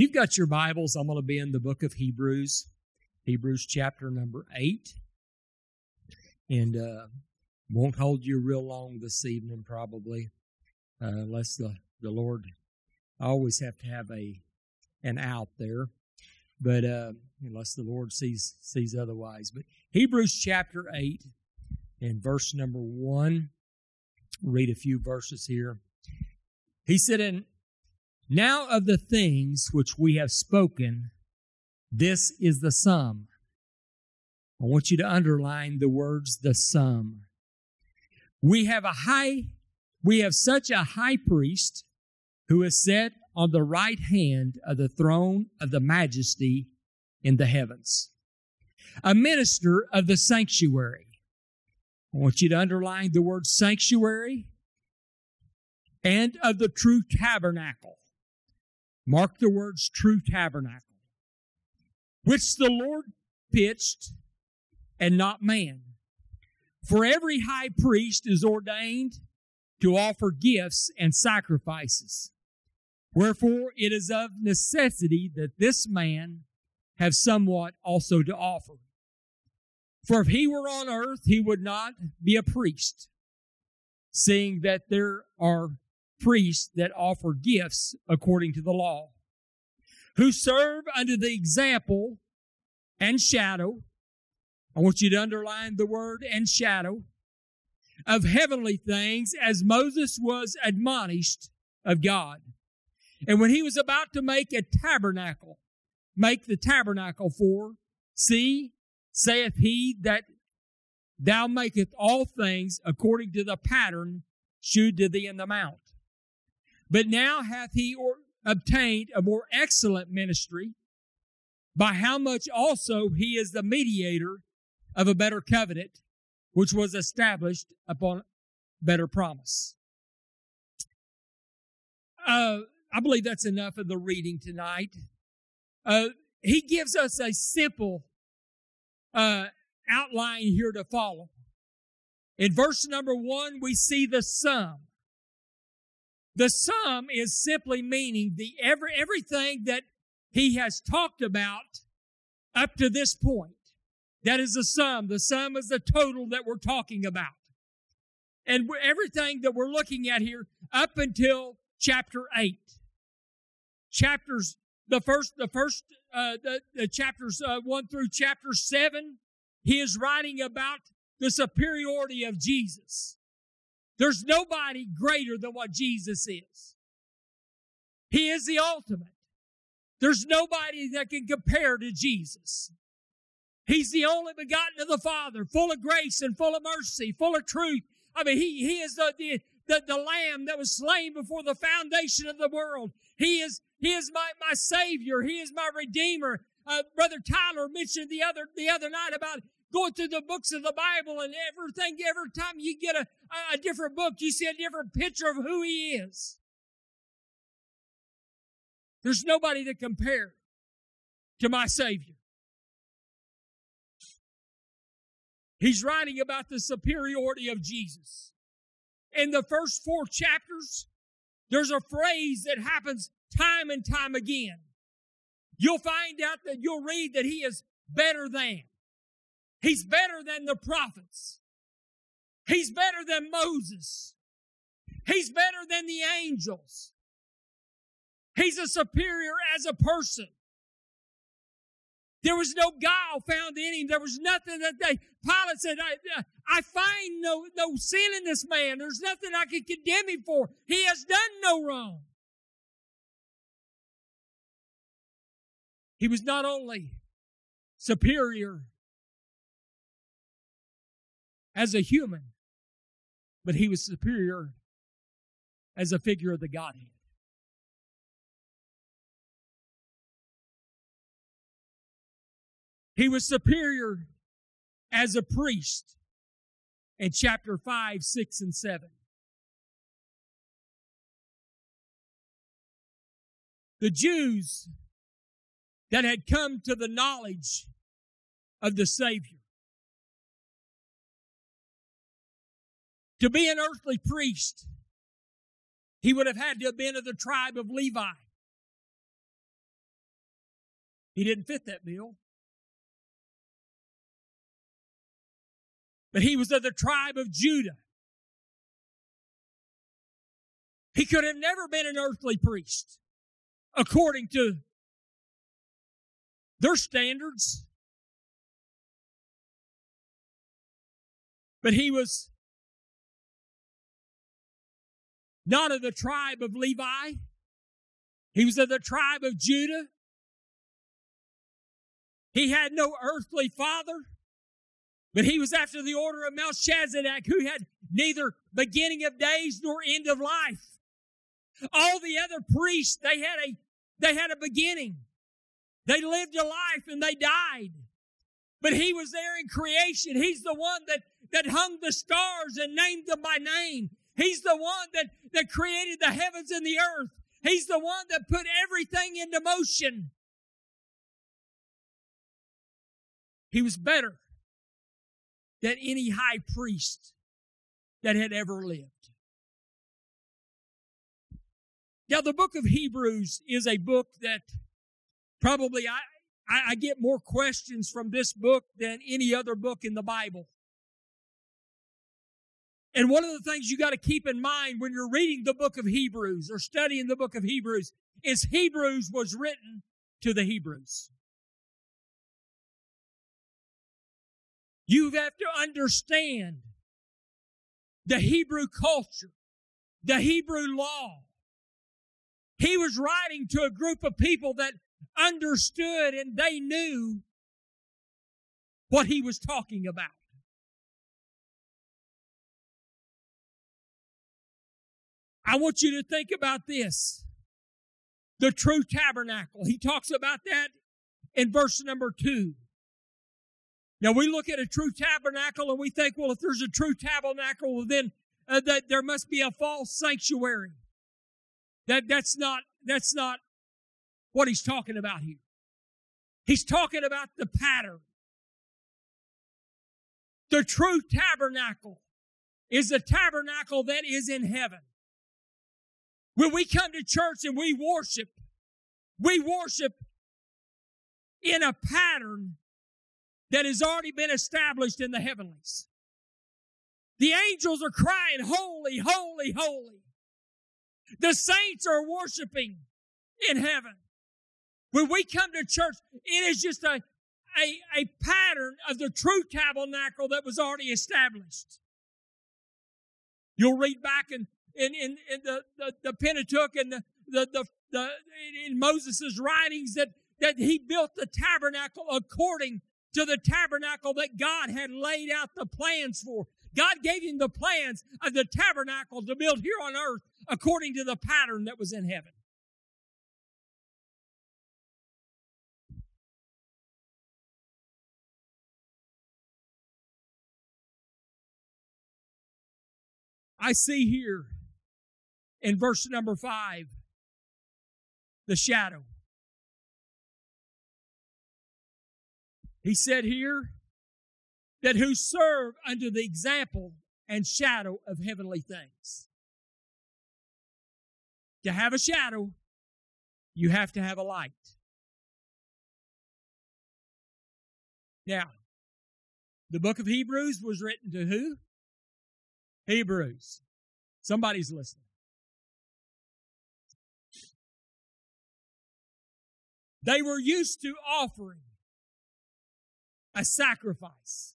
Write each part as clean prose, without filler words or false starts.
you've got your Bibles, I'm going to be in the book of Hebrews, Hebrews chapter number 8. And won't hold you real long this evening probably, unless the Lord, I always have to have an out there, but unless the Lord sees otherwise. But Hebrews chapter 8 and verse number 1, read a few verses here. He said, "And now of the things which we have spoken, this is the sum." I want you to underline the words, the sum. We have such a high priest who is set on the right hand of the throne of the majesty in the heavens, a minister of the sanctuary. I want you to underline the word sanctuary, and of the true tabernacle. Mark the words true tabernacle, which the Lord pitched and not man. For every high priest is ordained to offer gifts and sacrifices. Wherefore it is of necessity that this man have somewhat also to offer. For if he were on earth, he would not be a priest, seeing that there are priests that offer gifts according to the law, who serve under the example and shadow. I want you to underline the word "and shadow" of heavenly things, as Moses was admonished of God. And when he was about to make the tabernacle for, see, saith he that thou maketh all things according to the pattern shewed to thee in the mount. But now hath he obtained a more excellent ministry, by how much also he is the mediator of a better covenant, which was established upon better promise. I believe that's enough of the reading tonight. He gives us a simple outline here to follow. In verse number 1, we see the sum. The sum is simply meaning everything that he has talked about up to this point. That is the sum. The sum is the total that we're talking about. And everything that we're looking at here up until chapter 8. The chapters 1 through chapter 7, he is writing about the superiority of Jesus. There's nobody greater than what Jesus is. He is the ultimate. There's nobody that can compare to Jesus. He's the only begotten of the Father, full of grace and full of mercy, full of truth. I mean, he is the Lamb that was slain before the foundation of the world. He is my Savior. He is my Redeemer. Brother Tyler mentioned the other night about going through the books of the Bible, and every time you get a different book, you see a different picture of who he is. There's nobody to compare to my Savior. He's writing about the superiority of Jesus. In the first 4 chapters, there's a phrase that happens time and time again. You'll find out that you'll read that he is better than. He's better than the prophets. He's better than Moses. He's better than the angels. He's a superior as a person. There was no guile found in him. There was nothing that Pilate said, I find no sin in this man. There's nothing I can condemn him for. He has done no wrong. He was not only superior as a human, but he was superior as a figure of the Godhead. He was superior as a priest in chapter 5, 6, and 7. The Jews that had come to the knowledge of the Savior, to be an earthly priest, he would have had to have been of the tribe of Levi. He didn't fit that bill. But he was of the tribe of Judah. He could have never been an earthly priest according to their standards. But he was not of the tribe of Levi. He was of the tribe of Judah. He had no earthly father, but he was after the order of Melchizedek, who had neither beginning of days nor end of life. All the other priests, they had a beginning. They lived a life and they died. But he was there in creation. He's the one that hung the stars and named them by name. He's the one that created the heavens and the earth. He's the one that put everything into motion. He was better than any high priest that had ever lived. Now, the book of Hebrews is a book that probably I get more questions from this book than any other book in the Bible. And one of the things you got to keep in mind when you're reading the book of Hebrews or studying the book of Hebrews is Hebrews was written to the Hebrews. You have to understand the Hebrew culture, the Hebrew law. He was writing to a group of people that understood and they knew what he was talking about. I want you to think about this. The true tabernacle. He talks about that in verse number 2. Now we look at a true tabernacle and we think, well, if there's a true tabernacle, well, then that there must be a false sanctuary. That's not what he's talking about here. He's talking about the pattern. The true tabernacle is the tabernacle that is in heaven. When we come to church and we worship in a pattern that has already been established in the heavenlies. The angels are crying, holy, holy, holy. The saints are worshiping in heaven. When we come to church, it is just a pattern of the true tabernacle that was already established. You'll read back in the Pentateuch and in Moses' writings that he built the tabernacle according to the tabernacle that God had laid out the plans for. God gave him the plans of the tabernacle to build here on earth according to the pattern that was in heaven. I see here in verse number 5, the shadow. He said here that who serve under the example and shadow of heavenly things. To have a shadow, you have to have a light. Now, the book of Hebrews was written to who? Hebrews. Somebody's listening. They were used to offering a sacrifice.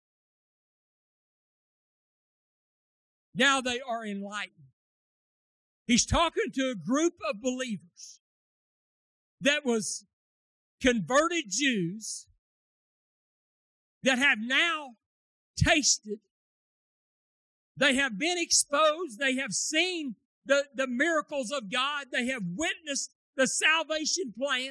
Now they are enlightened. He's talking to a group of believers that was converted Jews that have now tasted. They have been exposed. They have seen the miracles of God. They have witnessed the salvation plan.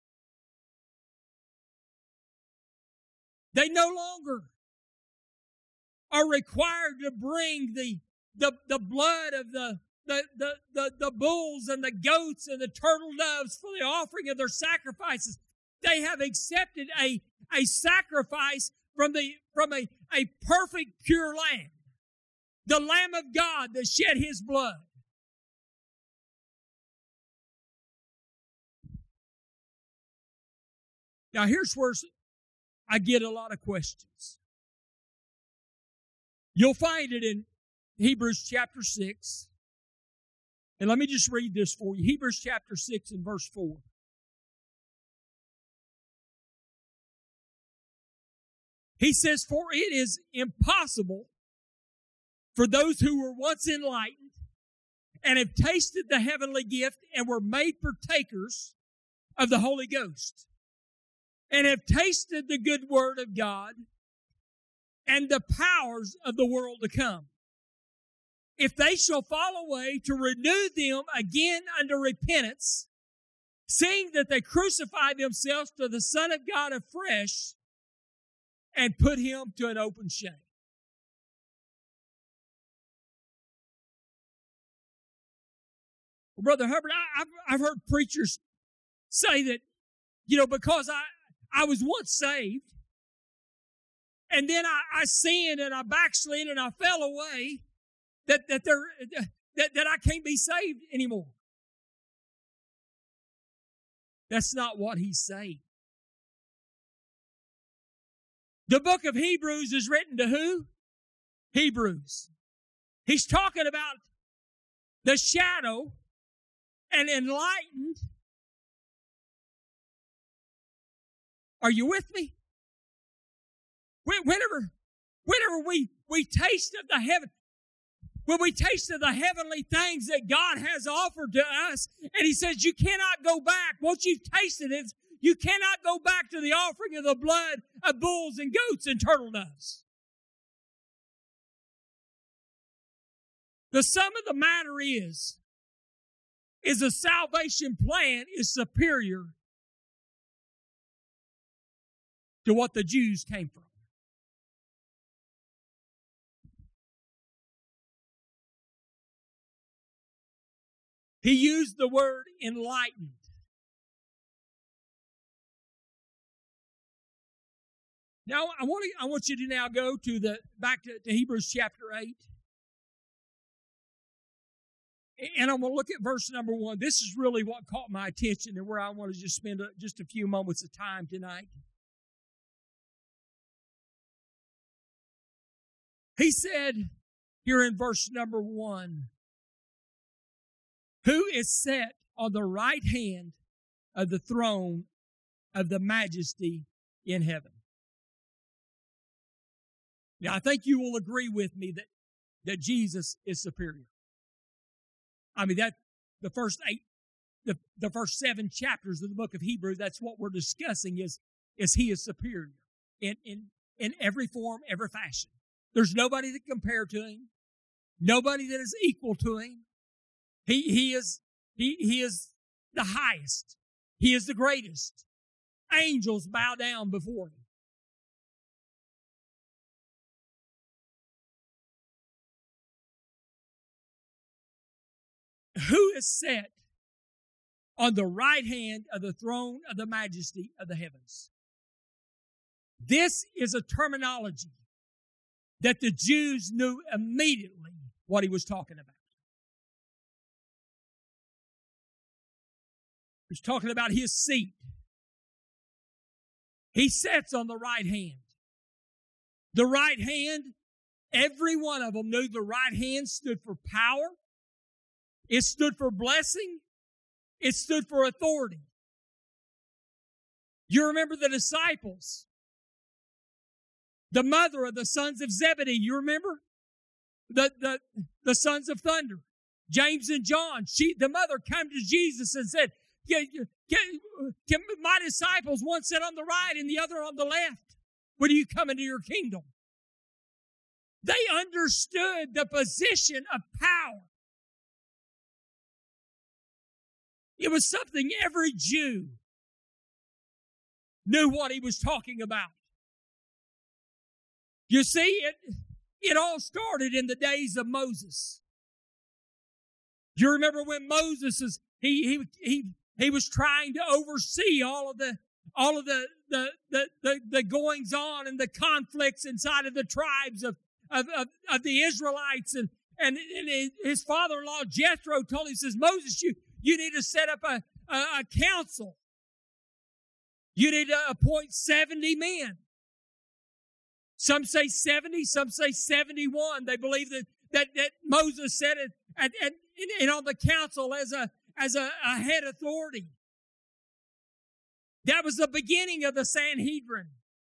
They no longer are required to bring the blood of the bulls and the goats and the turtle doves for the offering of their sacrifices. They have accepted a sacrifice from a perfect pure lamb. The Lamb of God that shed his blood. Now here's where I get a lot of questions. You'll find it in Hebrews chapter 6. And let me just read this for you. Hebrews chapter 6 and verse 4. He says, "For it is impossible for those who were once enlightened and have tasted the heavenly gift and were made partakers of the Holy Ghost and have tasted the good word of God and the powers of the world to come, if they shall fall away, to renew them again unto repentance, seeing that they crucify themselves to the Son of God afresh and put him to an open shame." Well, Brother Hubbard, I've heard preachers say that, because I was once saved, and then I sinned and I backslid and I fell away, that I can't be saved anymore. That's not what he's saying. The book of Hebrews is written to who? Hebrews. He's talking about the shadow and enlightened. Are you with me? Whenever we taste of the heaven, when we taste of the heavenly things that God has offered to us, and he says you cannot go back. Once you've tasted it, you cannot go back to the offering of the blood of bulls and goats and turtle doves. The sum of the matter is the salvation plan is superior to what the Jews came from. He used the word enlightened. Now, I want you to now go back to Hebrews chapter 8. And I'm going to look at verse number 1. This is really what caught my attention and where I want to just spend just a few moments of time tonight. He said here in verse number 1, "Who is set on the right hand of the throne of the majesty in heaven?" Now, I think you will agree with me that Jesus is superior. I mean, that the first 7 chapters of the book of Hebrews, that's what we're discussing is he is superior in every form, every fashion. There's nobody that compare to him. Nobody that is equal to him. He is the highest. He is the greatest. Angels bow down before him. Who is set on the right hand of the throne of the majesty of the heavens? This is a terminology that the Jews knew immediately what he was talking about. He was talking about his seat. He sits on the right hand. The right hand, every one of them knew the right hand stood for power. It stood for blessing. It stood for authority. You remember the disciples. The mother of the sons of Zebedee, you remember? The sons of thunder. James and John. The mother came to Jesus and said, my disciples, one sit on the right and the other on the left. When you come into your kingdom? They understood the position of power. It was something every Jew knew what he was talking about. You see, it all started in the days of Moses. Do you remember when Moses he was trying to oversee all of the goings on and the conflicts inside of the tribes of the Israelites, and his father-in-law Jethro told him, he says, Moses, you need to set up a council. You need to appoint 70 men. Some say 70, some say 71. They believe that Moses said it and on the council as a head authority. That was the beginning of the Sanhedrin.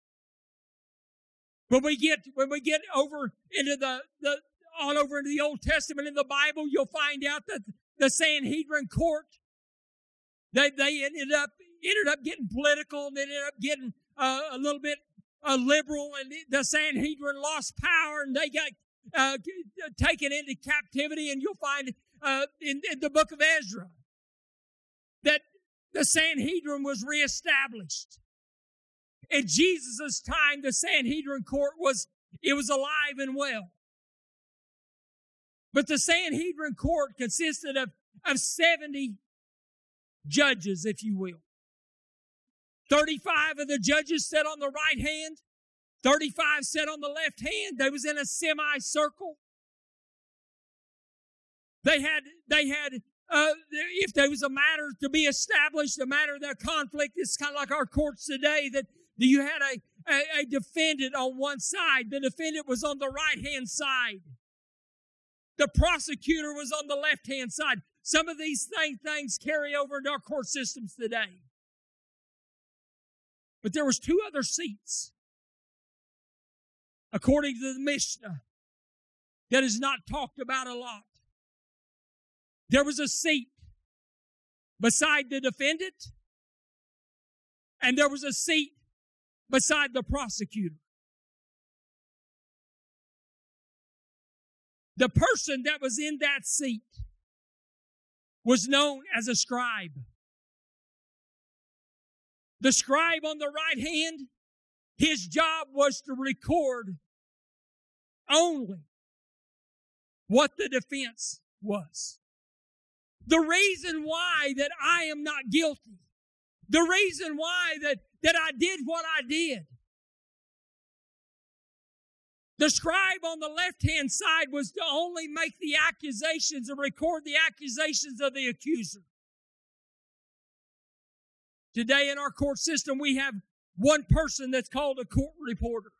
When we get over into all over into the Old Testament in the Bible, you'll find out that the Sanhedrin court, they ended up getting political, and they ended up getting a little bit liberal, and the Sanhedrin lost power, and they got taken into captivity. And you'll find in the book of Ezra that the Sanhedrin was reestablished. In Jesus' time, the Sanhedrin court was alive and well. But the Sanhedrin court consisted of 70 judges, if you will. 35 of the judges sat on the right hand. 35 sat on the left hand. They was in a semicircle. They had if there was a matter to be established, a matter of their conflict, it's kind of like our courts today, that you had a defendant on one side. The defendant was on the right-hand side. The prosecutor was on the left-hand side. Some of these things carry over into our court systems today. But there was 2 other seats, according to the Mishnah, that is not talked about a lot. There was a seat beside the defendant, and there was a seat beside the prosecutor. The person that was in that seat was known as a scribe. The scribe on the right hand, his job was to record only what the defense was. The reason why that I am not guilty, the reason why that I did what I did. The scribe on the left-hand side was to only make the accusations and record the accusations of the accuser. Today in our court system, we have one person that's called a court reporter.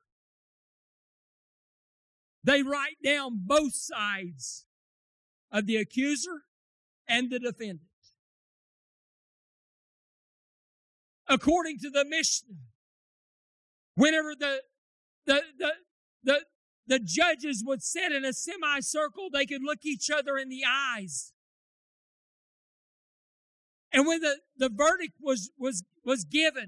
They write down both sides of the accuser and the defendant. According to the Mishnah, whenever the judges would sit in a semicircle, they could look each other in the eyes. And when the verdict was given,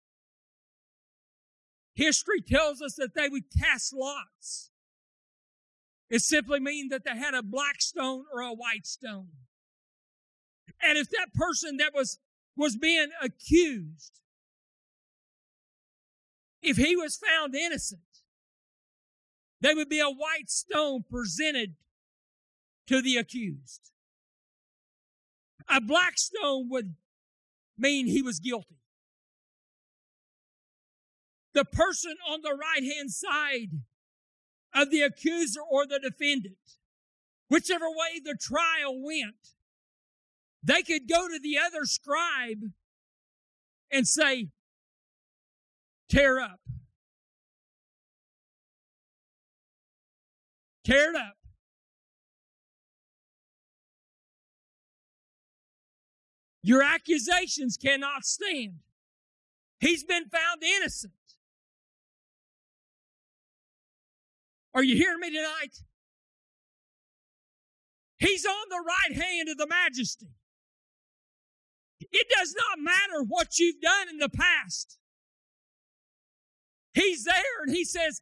history tells us that they would cast lots. It simply means that they had a black stone or a white stone. And if that person that was being accused, if he was found innocent, there would be a white stone presented to the accused. A black stone would mean he was guilty. The person on the right-hand side of the accuser or the defendant, whichever way the trial went, they could go to the other scribe and say, tear up. Tear it up. Your accusations cannot stand. He's been found innocent. Are you hearing me tonight? He's on the right hand of the majesty. It does not matter what you've done in the past. He's there and he says,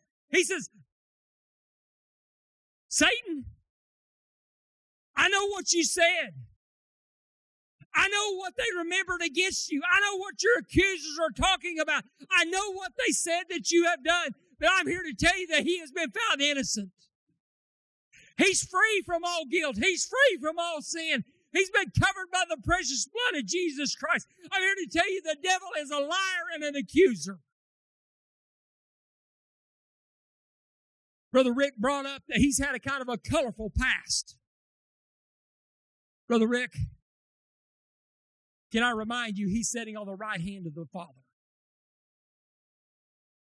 Satan, I know what you said. I know what they remembered against you. I know what your accusers are talking about. I know what they said that you have done. But I'm here to tell you that he has been found innocent. He's free from all guilt. He's free from all sin. He's been covered by the precious blood of Jesus Christ. I'm here to tell you the devil is a liar and an accuser. Brother Rick brought up that he's had a kind of a colorful past. Brother Rick, can I remind you, he's sitting on the right hand of the Father.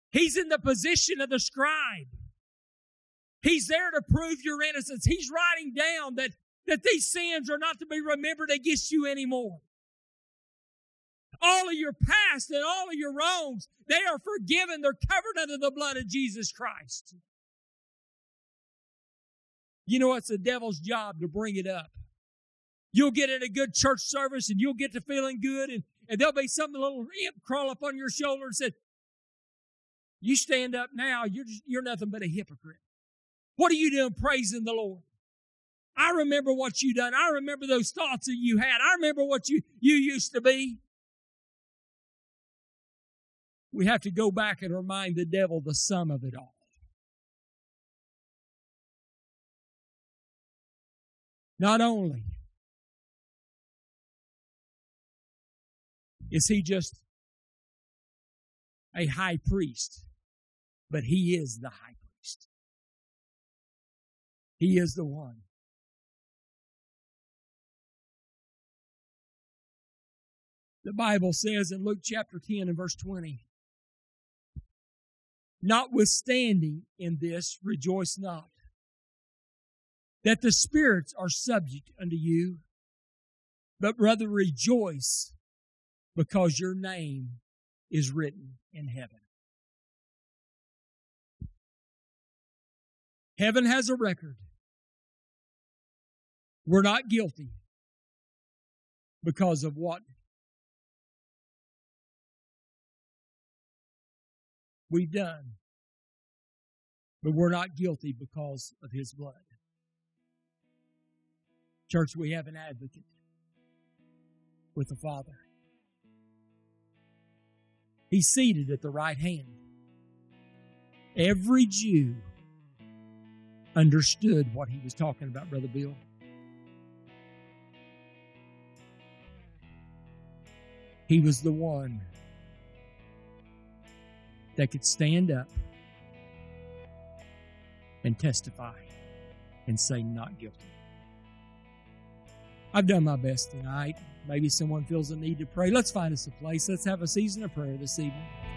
He's in the position of the scribe. He's there to prove your innocence. He's writing down that these sins are not to be remembered against you anymore. All of your past and all of your wrongs, they are forgiven. They're covered under the blood of Jesus Christ. You know, it's the devil's job to bring it up. You'll get in a good church service and you'll get to feeling good, and there'll be some little imp crawl up on your shoulder and say, you stand up now, you're nothing but a hypocrite. What are you doing praising the Lord? I remember what you done. I remember those thoughts that you had. I remember what you used to be. We have to go back and remind the devil the sum of it all. Not only is he just a high priest, but he is the high priest. He is the one. The Bible says in Luke chapter 10 and verse 20, notwithstanding in this, rejoice not, that the spirits are subject unto you, but rather rejoice because your name is written in heaven. Heaven has a record. We're not guilty because of what we've done. But we're not guilty because of His blood. Church, we have an advocate with the Father. He's seated at the right hand. Every Jew understood what he was talking about, Brother Bill. He was the one that could stand up and testify and say not guilty. I've done my best tonight. Maybe someone feels a need to pray. Let's find us a place. Let's have a season of prayer this evening.